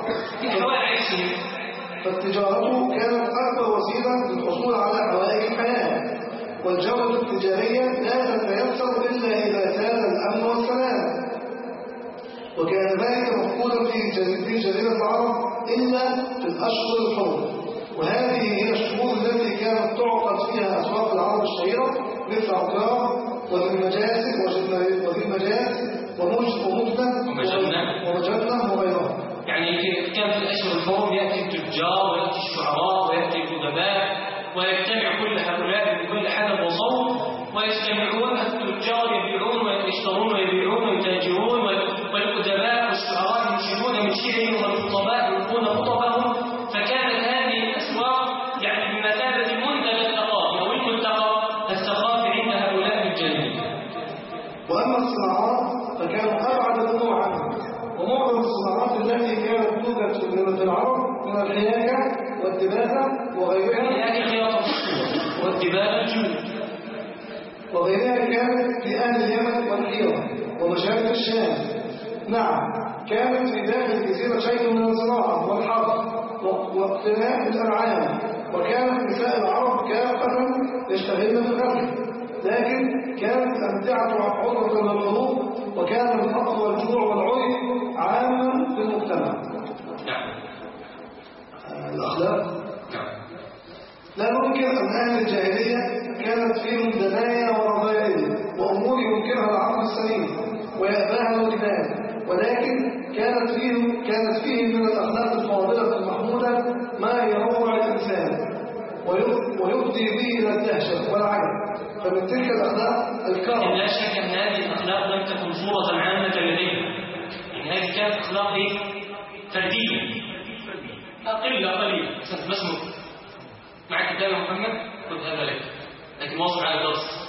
[SPEAKER 5] فالتجارة كانت أكبر وسيلة للحصول على حوائج الحياة، والجولة التجارية لا تتيسر إلا إذا كان الأمن والسلام، وكان ذلك مفقودا في جزيرة العرب إلا في الأشهر الحرم. وهذه هي الشهور التي كانت تعقد فيها أسواق العرب الشهيرة مثل عكار وفي المجازر وفي المجاز ومجنة ومجنة وغيرها.
[SPEAKER 1] يعني كان في الأشهر الحرم يأتي التجار ويأتي الشعراء ويأتي الأدباء ويجتمع كل هؤلاء من كل حدب وصوب، ويجتمعون التجار يبيعون ويشترون ويبيعون ويتاجرون، والأدباء والشعراء ينشدون من شعرهم، والخطباء يلقون خطبهم. فكانت هذه الأسواق يعني بمثابة منتدى الثقافة أو الملتقى الثقافي عند هؤلاء الجاهلين.
[SPEAKER 5] وأما الصناعات فكانوا أبعد الأمور عنها، ومعظم الصناعات التي كانت توجد في جزيرة العرب من الحياكة والدباغة وغيرها
[SPEAKER 1] والدباغة الجنود
[SPEAKER 5] وغيرها كانت في أهل اليمن والحيرة ومشارق الشام. نعم، كانت في داخل الجزيرة شيء من الزراعة والحرث واقتناء الأنعام، وكانت نساء العرب كافة يشتغلن بالغزل، لكن كانت الأمتعة عرضة للحروب، وكان الفقر والجوع والعري عاما في المجتمع. الأخلاق لا يمكن أن أهل الجاهلية كانت فيهم دنايا ورذائل وأمور ينكرها العقل السليم ويأباها الوجدان، ولكن كانت فيهم كانت فيهم من الأخلاق الفاضلة المحمودة ما يروع الإنسان ويفضي به إلى الدهشة والعجب. فمن تلك الأخلاق الكرم.
[SPEAKER 1] لا شك أن هذه الأخلاق لم تكن صورة عامة لديهم، يعني هذه كانت أخلاق فردية أقل قليل. ما اسمك؟ معك كتاب محمد؟ خذ هذا لك، لكن واصل على الدرس.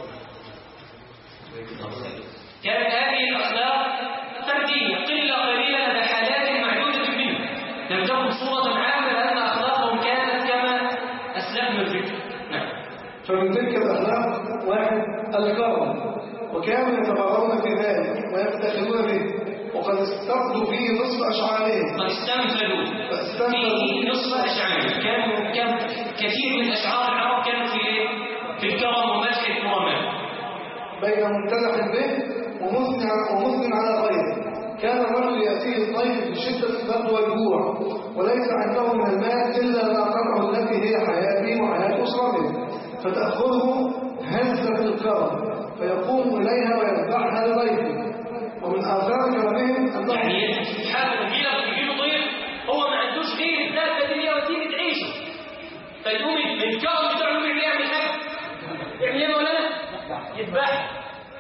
[SPEAKER 1] كانت هذه الأخلاق فردية قلة قليلة لدى حالات معدودة منها، لم تكن صورة عامة لأن أخلاقهم كانت كما أسلفنا الذكر. نعم.
[SPEAKER 5] فمن تلك الأخلاق واحد الكرم، وكانوا يتبرعون في ذلك ويفتخرون به، وقد استقضوا فيه نصف أشعارهم.
[SPEAKER 1] قد استنفذوا فيه نصف أشعارهم. كانوا كان كثير من أشعار العرب كانت في في الكرم ومدح الكرماء،
[SPEAKER 5] بين ممتدح به ومثن على غيره. كان الرجل يأتيه الضيف في شدة البرد والجوع، وليس عنده من المال إلا ما قطعه التي هي حياته وحياة أسرته، فتأخذه هزة الكرم فيقوم إليها ويذبحها لضيفه. ومن آثار كرمهم أنه
[SPEAKER 1] يعني حابب يجيله ضيف هو ما عندوش غير الدابة دي وسيلة عيشه، فيقوم الكرم بتاعه يعمل حاجة يعمل ايه ولا لا؟ يذبحها.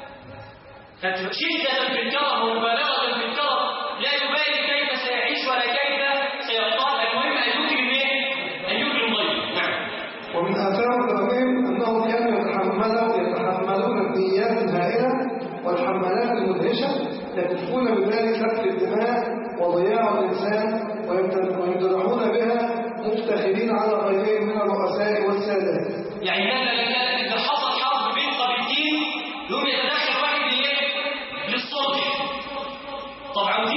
[SPEAKER 1] فشدة في الكرم ومبالغة في الكرم، لا يبالي كيف سيعيش ولا كيف سيقال، المهم أن يكرم ايه؟ أن يكرم ضيف. نعم.
[SPEAKER 5] ومن آثار كرمهم أنهم كانوا يتحملون يتحملون النيات الهائلة والحملات المدهشة، يكتفون بذلك سفك الدماء وضياع الإنسان، ويمتدحون بها مفتخرين على غيرهم من الرؤساء والسادات.
[SPEAKER 1] يعني مثلا كانت إذا حصل حرب بين قبيلتين يوم يتدخل واحد للصلح، طبعا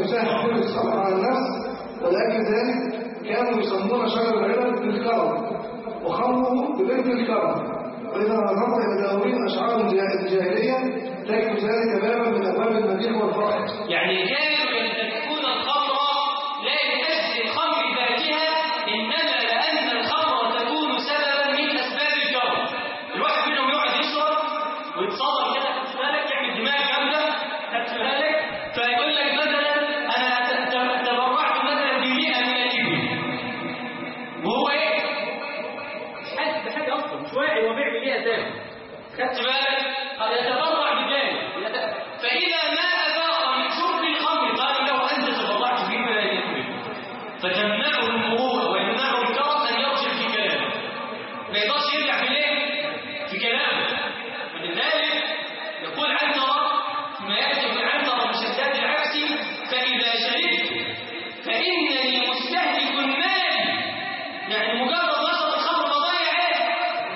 [SPEAKER 5] يسهل الصبر على النفس، ولأجل ذلك كانوا يسمون شجر العنب بالكرم وخمره ببنت الكرم. وإذا نظرت إلى دواوين أشعار الجاهلية تجد ذلك بابا من أبواب المديح والفرح.
[SPEAKER 1] يعني كانوا يمتلكون الخمر لا لأجل الخمر ذاتها، إنما لأن الخمر تكون سببا من أسباب الكرم. الواحد منهم يقعد يشرب ويتصور كده، خدت بالك، يعمل دماغ جامدة، خدت بالك، فيقول لك مثلا أنا تبرعت مثلا بمئة من الإبل، وهو إيه؟ مش حاسس بحاجة أصلا، مش واعي هو بيعمل إيه أساسا، خدت بالك؟ قد يتبرع بذلك، فإذا ما أباق من شرب الخمر قالوا له أنت تبرعت بما لا يكفي، فتمنعه المروءة ويمنعه الكرم أن يرجع في كلامه، ما يقدرش يرجع في ليه؟ في كلامه. ولذلك يقول عنترة ما يأتي من عنترة مشدات العكس: فإذا شربت فإنني مستهلك مالي، يعني مجرد نشر الخمر بضيع ايه؟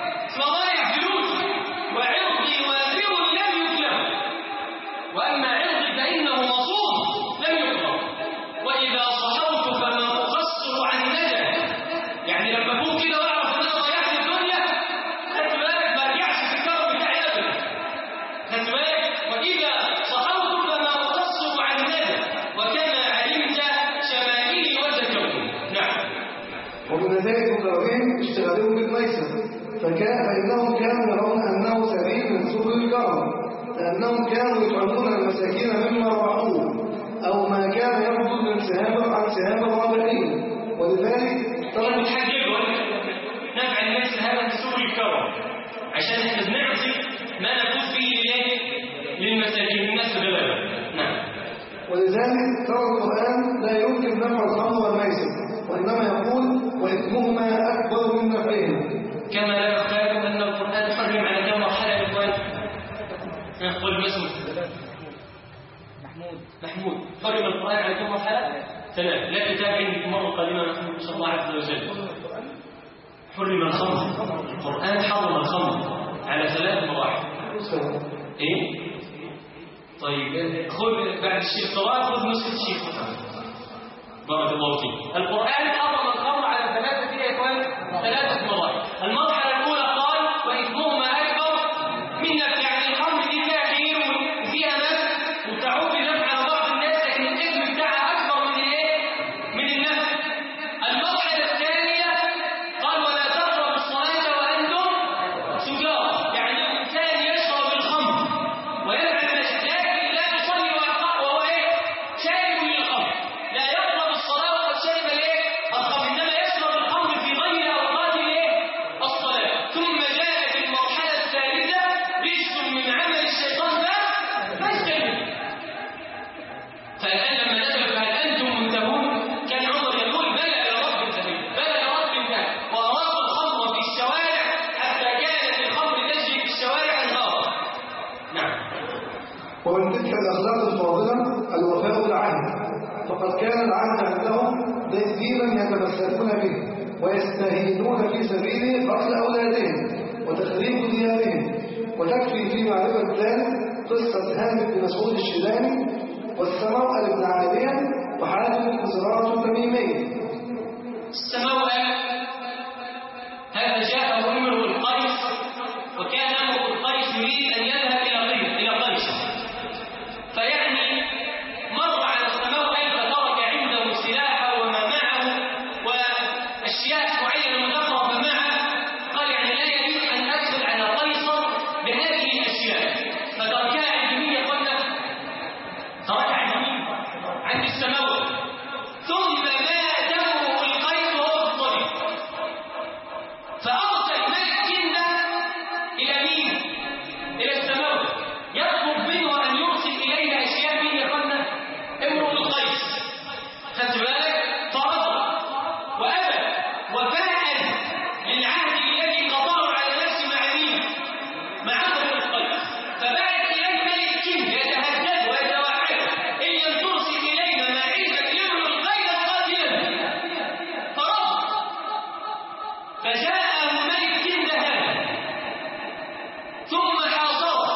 [SPEAKER 1] بضيع فلوسي، وعرضي وافر لم يكلم، وأما عرضي فإنه مصون لم يكلم، وإذا صحوت فما أقصر عن ندى، يعني لما أكون كده وأعرف أن أنا ضيعت الدنيا خدت بالك ما أرجعش في الكرم بتاعي أبدا، خدت بالك، وإذا صحوت فما أقصر عن ندى، وكما علمت شمائلي وتكون. نعم.
[SPEAKER 5] ومن ذلك مقررين اشتغالهم بالميسر، فكان فإنهم كانوا يرون أنه سبيل من سبل الكرم، لأنهم كانوا يطعمون المساكين مما ربحوه أو ما كان يفضل من سهام عن سهام الرابحين. ولذلك
[SPEAKER 1] طبعا بتحجبه نفع الناس هذا من سبل الكرم، عشان احنا بنعطي ما نفوز فيه ليه؟ للمساكين الناس غلابة. نعم.
[SPEAKER 5] ولذلك ترى القرآن لا يمكن نفع الخمر والميسر، وإنما يقول وإثمهما أكبر من نفعهما.
[SPEAKER 1] كما لا يخفاكم أن القرآن حرم على كم مرحلة يا إخوان؟ قل باسمه محمود محمود حرم القرآن على كم مرحلة؟ ثلاث. لا كتاب عندي مرة قادمة محمود إن شاء الله عز وجل. حرم الخمر، القرآن حرم الخمر على ثلاث مراحل. إيه؟ طيب خذ بعد الشيخ طوال خذ نسخة الشيخ محمد بارك الله فيك. القرآن حرم الخمر على ثلاثة يا إخوان، ثلاثة مراحل. المرحلة الأولى قال وإثمهما أكبر من نفع، يعني الخمر دي فيها خير وفيها نفع وتعود بنفع على بعض الناس، لكن الإثم بتاعها أكبر من الإيه؟ من النفع. المرحلة الثانية قال ولا تقربوا الصلاة وأنتم سكارى، يعني الإنسان يشرب الخمر ويفعل الأشياء لا يصلي وهو إيه؟ شارب للخمر، لا يقرب الصلاة وقد شرب الإيه؟ الخمر، إنما يشرب الخمر في غير أوقات الإيه؟ الصلاة. ثم جاءت المرحلة الثالثة رجس من عمل الشيطان فاجتنبوه. فالآن لما نزل فهل أنتم منتهون؟ كان عمر يقول بلى يا رب انتهي، بلى يا رب انتهي، وأراقوا الخمر في الشوارع حتى كانت الخمر تجري في الشوارع أنهارا. نعم.
[SPEAKER 5] ومن تلك الأخلاق الفاضلة الوفاء بالعهد، فقد كان العهد عندهم دينا يتمسكون به ويستهينون في سبيله قتل أولادهم وتخريب ديانهم. وتكفي في معرفة ذلك قصة هانئ بن مسعود الشيباني والسموأل بن عالية وحاتم بن زرارة التميمي.
[SPEAKER 1] السموأل هذا جاءه امرؤ القيس، وكان امرؤ القيس يريد ان يذهب الى غيره الى قيصر، فيعني مر على السموأل فترك عنده سلاحه وما معه واشياء معينه متفرقه معه، قال يعني لا يجوز ان ادخل على قيصر بهذه الاشياء، فتركها عند مين يا اخوانا؟ تركها عند مين؟ عند السموأل. ثم مات امرؤ القيس وهو في الطريق، فأرسل ملك كندة إلى مين؟ إلى السماوات، يطلب منه أن يرسل إليه أشياء من يقولنا امرؤ القيس، خدت بالك؟ فرفض وأبى وفاء للعهد الذي قضاه على نفسه مع مين؟ مع امرؤ القيس، فبعث إليه ملك كندة يتهدد ويتوعد إن لم ترسل إلينا ما عندك لامرؤ القيس قاتلا، فرفض. فجاءه ملك كندة هذا ثم حاصره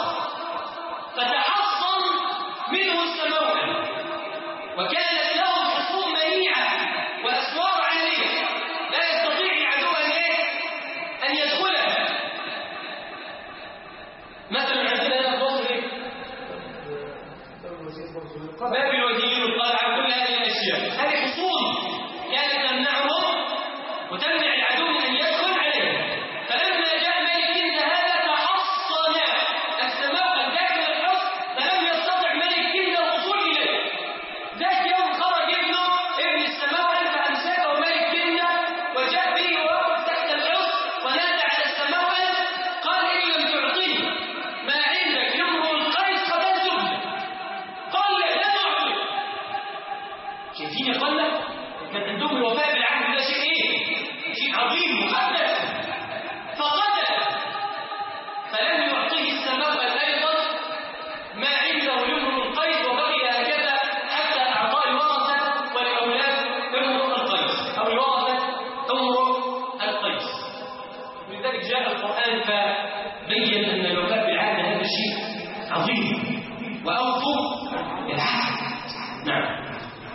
[SPEAKER 1] باب الودي والقلعة، كل هذه الأشياء هذه حصول كانت تمنعهم وتمنع العدو أن يدخل عليه. فلما جاء ملك كند هذا تحصن السماء داخل الحصن، فلم يستطع ملك كند الوصول إليه. ذات يوم خرج ابنه ابن السماوة فأمسكه ملك كند وجاء به ووقف تحت الحصن ونادى على السماوة قال إن لم تعطني ما عندك يمر القيس قتلته. قال لا لا أعطي. شايفين يا اخوانا كان عندهم الوفاء بالعهد ده شيء ايه؟ شيء عظيم مقدس. فقتل فلم يعطيه السماوة أيضا ما عنده يمر القيس، وبقي هكذا حتى أعطاه الورثة والأولاد يمر القيس أو الورثة تمر القيس. لذلك جاء القرآن فبين أن الوفاء بالعهد هذا شيء عظيم وأوفوا بالعهد. نعم.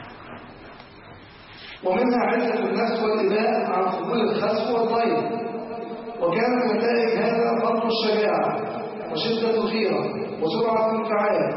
[SPEAKER 5] ومنها عزة النفس والإباء عن قبول الخسف والضيق، وكانت نتائج هذا فرط الشجاعة وشدة الغيرة وسرعة الانفعال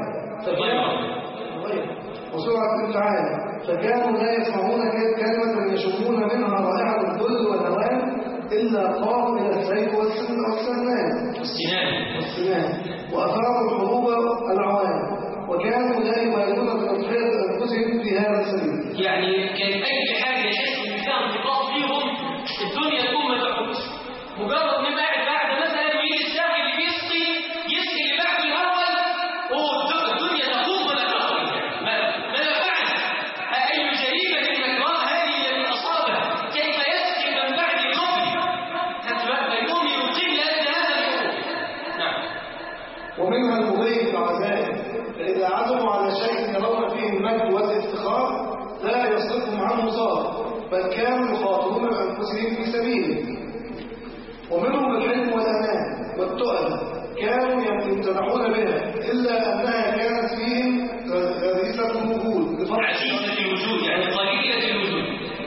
[SPEAKER 5] وسرعة الانفعال فكانوا لا يسمعون كلمة يشمون منها رائحة الذل والهوان إلا قاموا إلى السيف والسنان والسنان وأثاروا الحروب العوام، وكانوا لا يبالغون بتضحية أنفسهم في هذا السبيل.
[SPEAKER 1] يعني كان أي حاجة يحس إن فيها انضباط فيهم الدنيا تكون ما تحبش. مجرد ما قاعد بعد مثلا ويجي الشاغل اللي بيسقي يسقي اللي بعده الأول والدنيا تقوم ولا تقوم. ماذا فعل؟ أي جريمة المكروه هذه التي أصابها كيف يسقي من بعد قبل حتى يقوم يقيم لأجل هذا الحكم. نعم.
[SPEAKER 5] ومنها المضي بعزائم، فإذا عزموا على شيء يرون فيه المجد والافتخار لا يصرفهم عنه صار، بل كانوا يخاطرون بأنفسهم في سبيله. ومنهم الحلم والأمان والتؤدة، كانوا يمتنعون بها إلا أنها كانت فيهم غريزة الوجود
[SPEAKER 1] عزيزة الوجود يعني قليلة الوجود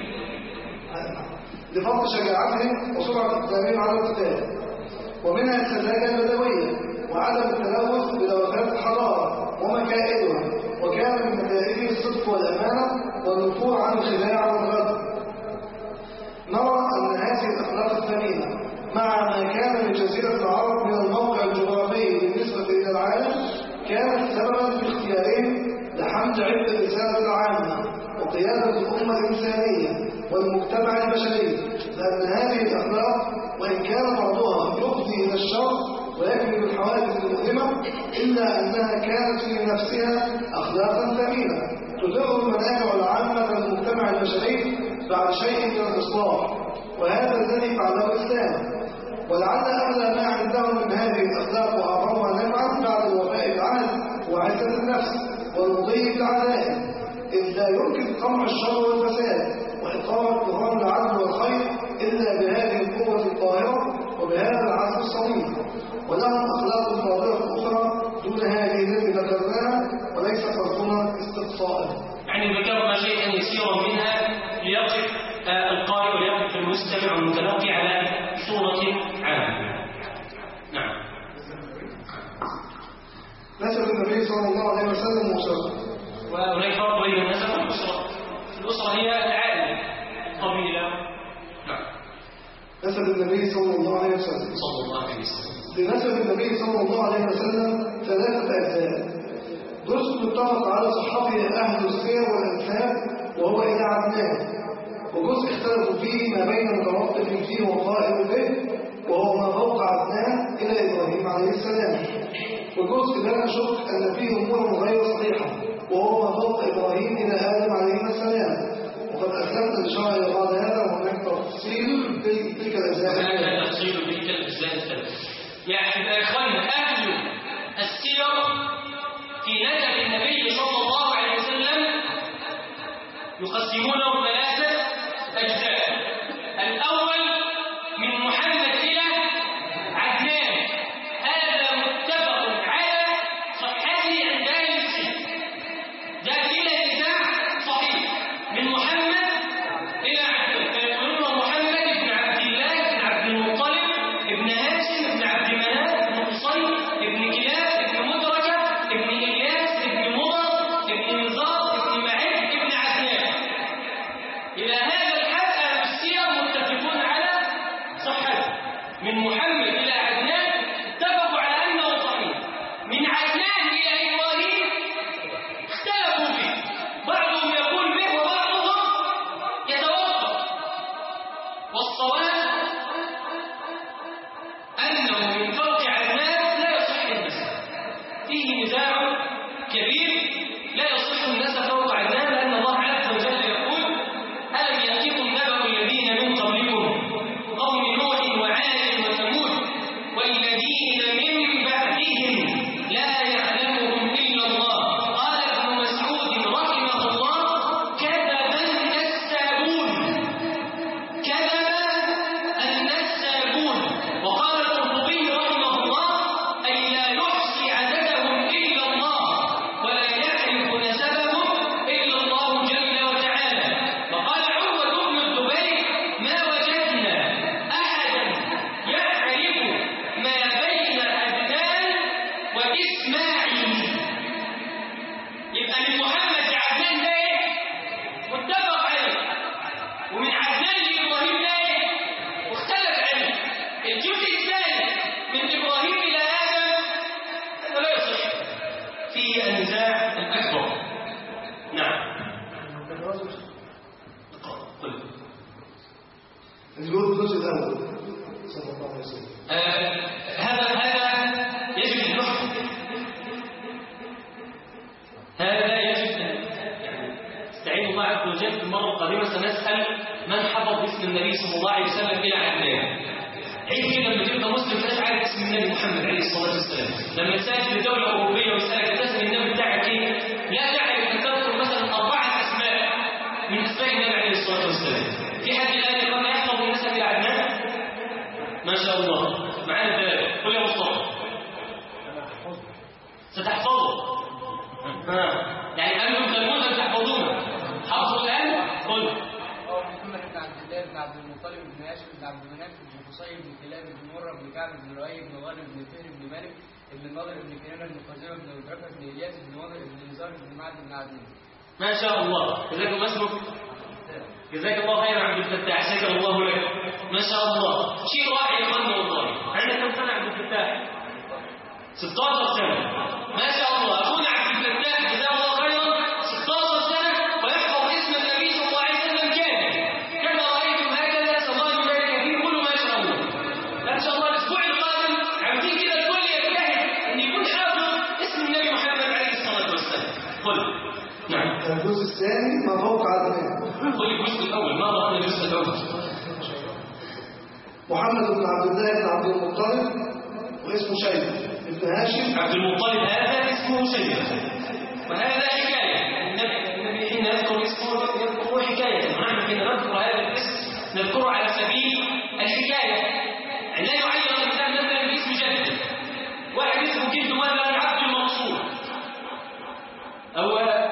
[SPEAKER 5] لفضل شجاعتهم وسرعة اقدامهم على القتال. ومنها السذاجة البدوية وعدم التلوث بلوثات الحضارة ومكائدها، وكان من نتائجه الصدق والأمانة والنفور عن الخداع والغدر. نرى أن هذه الأخلاق الثمينة مع ما كان من جزيرة العرب من الموقع الجغرافي بالنسبة إلى العالم كانت سببا في اختيارهم لحمل عبء الرسالة العامة وقيادة الأمة الإنسانية والمجتمع البشري، لأن هذه الأخلاق وإن كان بعضها يفضي إلى الشر ويجلب الحوادث المؤلمة إلا أنها كانت في نفسها أخلاقا ثمينة تدر المنافع العامة للمجتمع البشري بعد شيء من الإصلاح، وهذا الذي فعله الإسلام. ولعل أغلى ما عندهم من هذه الأخلاق وأعظمها نفعا بعد الوفاء بالعهد وعزة النفس والمضي بالعزائم، إذ لا يمكن قمع الشر والفساد وإقامة نظام العدل والخير إلا بهذه القوة الطاهرة وبهذا العزم الصميم. ولهم أخلاق فاضلة أخرى دون هذه التي ذكرناها وليس قصدنا استقصائها.
[SPEAKER 1] يعني ذكرنا شيئا يسيرا منها ليقف القارئ وليقف المستمع والمتلقي على صورة عامة. نعم.
[SPEAKER 5] نسب النبي صلى الله عليه وسلم وشرطه.
[SPEAKER 1] وهناك فرق بين النسب والأسرة. الأسرة هي العائلة القبيلة. نعم.
[SPEAKER 5] نسب النبي صلى الله عليه وسلم.
[SPEAKER 1] صلى الله عليه وسلم.
[SPEAKER 5] لنسب النبي صلى الله عليه وسلم ثلاثة أجزاء. جزء اتفق على صحته أهل السير والأنساب وهو إلى عدنان، وجزء اختلفوا فيه ما بين متوقف فيه وقائل به وهو ما فوق عدنان إلى إبراهيم عليه السلام، وجزء لا نشك أن فيه أمور غير صحيحة وهو ما فوق إبراهيم إلى آدم عليه السلام، وقد أسلمت الإشارة إلى بعض هذا وهناك تفصيل تلك الأجزاء.
[SPEAKER 1] هذا تفصيل تلك الأجزاء الثلاث. يعني يا إخواننا أهل السير في نسب النبي صلى الله عليه وسلم يقسمونه ثلاثة أجزاء. الأول من محمد إلى عدنان، هذا متفق على صحته عند أهل السير، جاء إلى نزاع صحيح من محمد إلى عدنان، فيقولون محمد بن عبد الله بن عبد المطلب ابن هاشم ابن عبد مناف ابن قصي ابن كلاب ابن مدرجة ابن إلياس ابن مضر ابن القادمة سنسأل من حفظ اسم النبي صلى الله عليه وسلم إلى عدنان. عيب كده لما تبقى مسلم فلاش عارف اسم النبي محمد عليه الصلاة والسلام. لما تسافر لدولة أوروبية ويسألك اسم النبي بتاعك إيه؟ لا تعرف أن تذكر مثلا أربعة أسماء من أسماء النبي عليه الصلاة والسلام. في حد الآن يقول يحفظ النسب إلى عدنان؟ ما شاء الله. معانا ثلاثة. قل يا مصطفى. ستحفظه. ها. يعني أنتم تلمون أن تحفظونه. حفظوا الآن؟ قل.
[SPEAKER 7] محمد بن عبد الله بن عبد المطلب بن هاشم بن عبد مناف بن قصي بن كلاب بن مرة بن كعب بن لؤي بن غالب بن فهر بن مالك بن النضر بن كنانة بن خزيمة بن مدركة بن إلياس بن وضع بن نزار بن معد بن عدنان.
[SPEAKER 1] ما شاء الله. جزاك الله اسمك. جزاك الله خيرا عبد الفتاح. شكر الله لك. ما شاء الله. شيء رائع يا اخواننا والله. عندك كم سنة عبد الفتاح؟ ستة عشر سنة. ما شاء الله. أخونا عبد الفتاح جزاه الله خيرا ستة عشر سنة ويحفظ اسم النبي صلى الله عليه وسلم كامل. كما رأيتم هكذا صلى الله عليه فيه كله ما شاء الله. إن شاء الله الأسبوع القادم عاوزين كده الكل يجتهد أن يكون حافظ اسم النبي محمد عليه الصلاة والسلام. قل. نعم.
[SPEAKER 5] الجزء الثاني ما فوق عدنان.
[SPEAKER 1] قل الجزء الأول. ما ضمن الجزء الأول؟
[SPEAKER 5] محمد بن عبد الله بن عبد المطلب واسمه شيبة ابن هاشم.
[SPEAKER 1] عبد المطلب هذا اسمه شيبة وهذا حكاية. النبي حين يذكر اسمه يذكر حكاية. نحن حين نذكر هذا الاسم نذكره على سبيل الحكاية. لا يعين الإنسان مثلا باسم جده. واحد اسمه جده مثلا عبد المنصور أو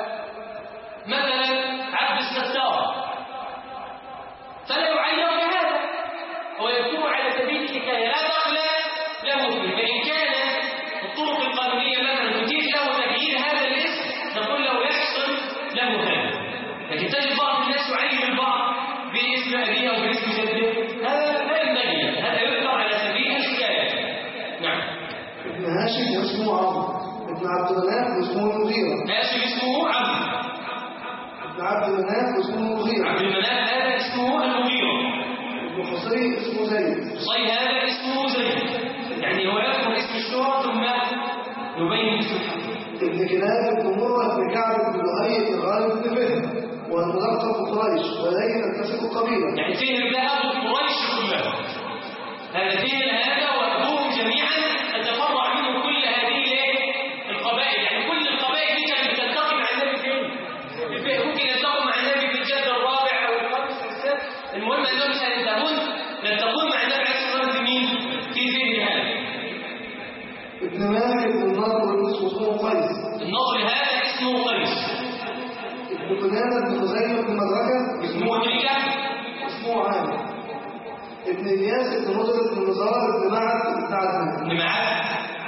[SPEAKER 1] مثلا عبد الستار فلا يعين بهذا. هو يذكره على سبيل الحكاية لا دخل له فيه. فإن كان الطرق القانونية مثلا تتيح له تغيير هذا الاسم نقول له يحصل له هذا. لكن تجد بعض الناس يعين البعض باسم أبيه أو باسم جده. هذا لا ينبغي. هذا يذكر على سبيل الحكاية. نعم.
[SPEAKER 5] ابن هاشم واسمه عمرو. ابن عبد مناف واسمه المغيرة.
[SPEAKER 1] هاشم اسمه عمرو.
[SPEAKER 5] ابن عبد مناف واسمه المغيرة.
[SPEAKER 1] عبد المناف هذا اسمه المغيرة.
[SPEAKER 5] ابن قصي اسمه زيد.
[SPEAKER 1] قصي هذا اسمه زيد. يعني هو يذكر اسم الشهرة ثم يبين اسم الحق.
[SPEAKER 5] ابن كلاب بن مرة بن كعب بن لؤي بن غالب بن فهر والملقب بقريش ولكن تتفق قبيلة.
[SPEAKER 1] يعني فهر ده أبو قريش كلها. هذا فهر هذا وأبوهم جميعا تتفرع منه كل هذه القبائل. يعني كل القبائل دي كانت بتلتقي مع النبي فين؟ الفهر ممكن يلتقوا مع النبي في الجد الرابع أو الخامس والسادس. المهم أنهم سيلتقون يلتقون مع النبي عليه الصلاة والسلام مين؟ في فهر هذا.
[SPEAKER 5] ابن مالك بن النضر اسمه قيس.
[SPEAKER 1] النضر هذا اسمه قيس.
[SPEAKER 5] ابن كنانة بن خزيمة بن مدركة
[SPEAKER 1] اسمه مدركة.
[SPEAKER 5] اسمه عامر. ابن إلياس بن مدرك بن نزار بن معد بن عدنان.
[SPEAKER 1] بن معد.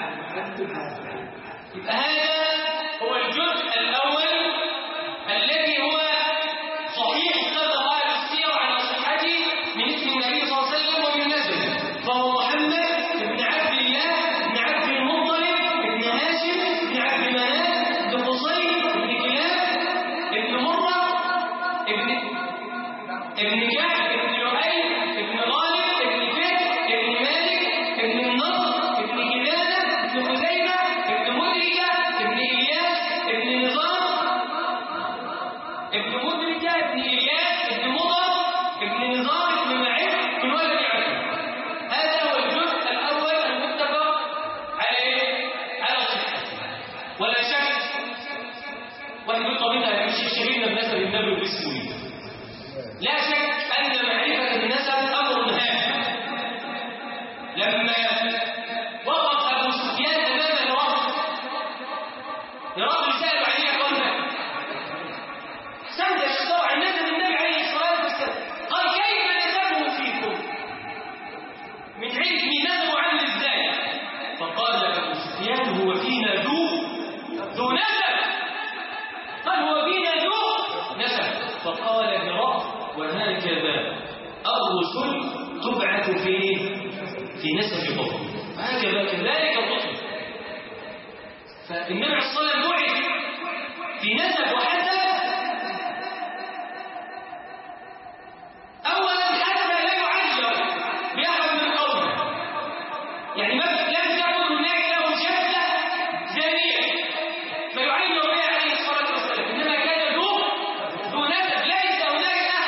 [SPEAKER 1] هذا هو الجزء الأول الذي هو صحيح اتفق أهل السير على صحته من اسم النبي صلى الله عليه وسلم ومن نسبه. فهو محمد بن عبد الله بن عبد المطلب بن هاشم بن عبد مناف بن قصي بن كلاب بن مرة ابن ابن كعب ابن لؤي ابن غالب ابن فهر ابن مالك ابن النضر ابن كنانة ابن خزيمة ابن مدركة ابن إلياس ابن نظام ابن مدركة ابن إلياس ابن مضر ابن نظام ابن معين من ولد يعقوب. هذا هو الجزء الأول المتفق عليه على صحته. ولا شك واحد يقول طب انت هتمشي شريكنا بنسب النبي وباسمه. لا شك أن معرفة النسب أمر هام. لما وقف أبو سفيان أمام هرقل هرقل سأل عليه قلنا سمت طبعا نسب النبي عليه الصلاة والسلام. قال كيف نسبه فيكم؟ من علم نسبه عن ازاي؟ فقال أبو سفيان هو فينا ذو ذو نسب. قال هو فينا ذو نسب. فقال هرقل وهكذا الرسل تبعث في في نسب قوم. هكذا كذلك الرسل. فالنبي عليه الصلاة والسلام بعث في نسب وحسب. أولا حتى لا يعجب بأحد من قومه. يعني مثلا لم تكن هناك له جدة زانية فيعين بها عليه الصلاة والسلام. إنما كان ذو ذو نسب ليس هناك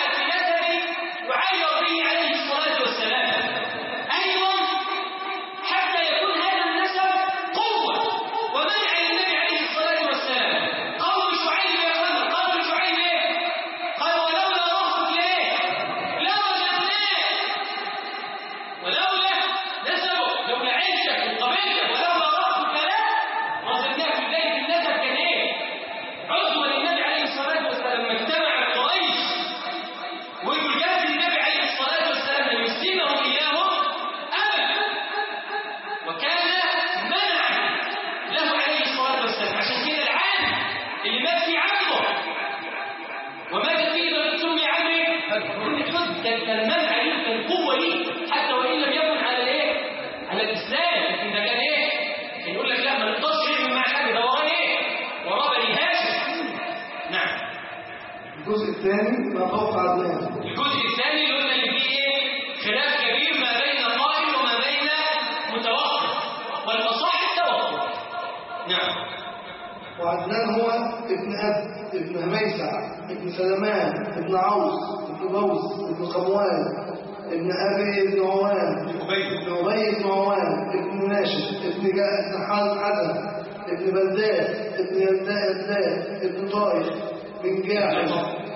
[SPEAKER 5] الثاني ما فوق عدنان.
[SPEAKER 1] الجزء الثاني اللي قلنا اللي فيه ايه؟ خلاف كبير ما بين قائل وما بين متوقف، والأصح التوقف. نعم.
[SPEAKER 5] وعدنان هو ابن أب، ابن هميسع، ابن سلمان، ابن عوص، ابن بوس، ابن قموان، ابن أبي، ابن عوان، ابن أبي، ابن عوان، ابن ناشد، ابن جاء، ابن حازم حزم، ابن بلداد، ابن يلداء يلداء، ابن طائف، بن جاحد،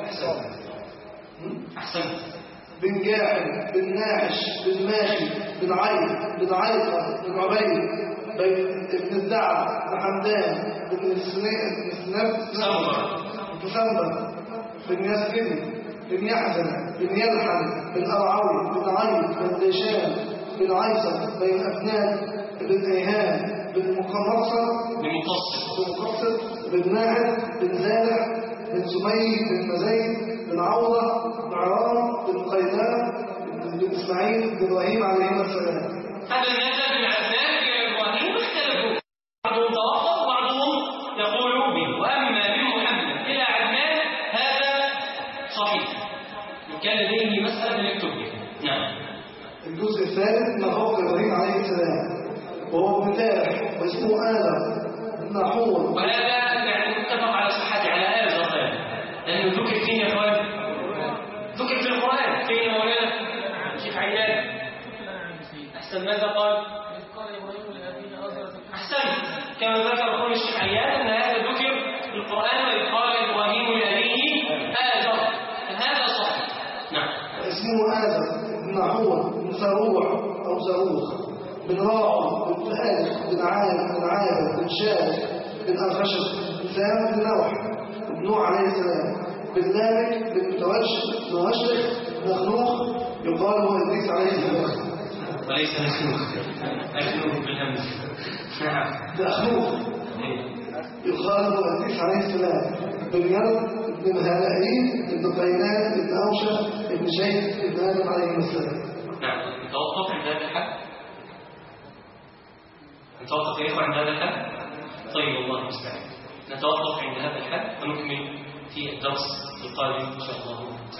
[SPEAKER 1] أحسن،
[SPEAKER 5] بن جاحد، بن ناحش، بن ماشي، بن عيد، بن عيقة، بن عبيد، ابن الدعب، بن حمدان، بن السناب، بن سنبر، بن يسري، بن يحزن، بن يلحن، بن أرعوي، بن عيد، بن ديشان، بن عيسى، بن أفنان، بن إيهان، بن مقمصر،
[SPEAKER 1] بن مقصر،
[SPEAKER 5] بن مقصر، بن ناهد، بن زالح، بن سمي، بن مزيد، بن عوضة، بن عرام، بن قيلان، بن إسماعيل، بن إبراهيم عليهما السلام.
[SPEAKER 1] هذا نزل من عدنان إلى إبراهيم واختلفوا، بعضهم توقف وبعضهم يقول به. وأما من محمد إلى عدنان هذا صحيح، إن كان لديه مسألة يكتب بها. نعم.
[SPEAKER 5] الجزء الثالث ما فوق إبراهيم عليه السلام، وهو ابن تارح واسمه آدم ابن حور.
[SPEAKER 1] وهذا يعني متفق على صحته على آزر هذا، لأنه ذكر فين يا أخوان؟ ذكر في القرآن. فين يا مولانا؟ شيخ عياد أحسن ماذا قال؟ أحسن كما ذكر أخونا الشيخ عياد أن هذا ذكر في القرآن وإذ قال إبراهيم لأبيه آزر، فهذا صحيح. نعم.
[SPEAKER 5] اسمه آدم بن حور بن زروع أو زروخ، بن راعو، بن فارخ، بن عامر، بن عامر، بن شارخ، بن أرخشب، بن سام، بن نوح، بن نوح عليه السلام، بن لامك، بن متوشخ، بن مشرخ، بن أخنوخ، يقال هو إدريس عليه السلام.
[SPEAKER 1] وليس أخنوخ، أخنوخ بالهمز. نعم.
[SPEAKER 5] بن أخنوخ يقال هو إدريس عليه السلام، بن يرد، بن مهالئين، بن قينان، بن أوشى، بن شيخ، بن آدم عليه السلام.
[SPEAKER 1] نعم. نتوقف عند هذا الحد؟ نتوقف يا إخوة عند هذا الحد؟ طيب الله المستعان. نتوقف عند هذا الحد ونكمل في الدرس القادم إن شاء الله.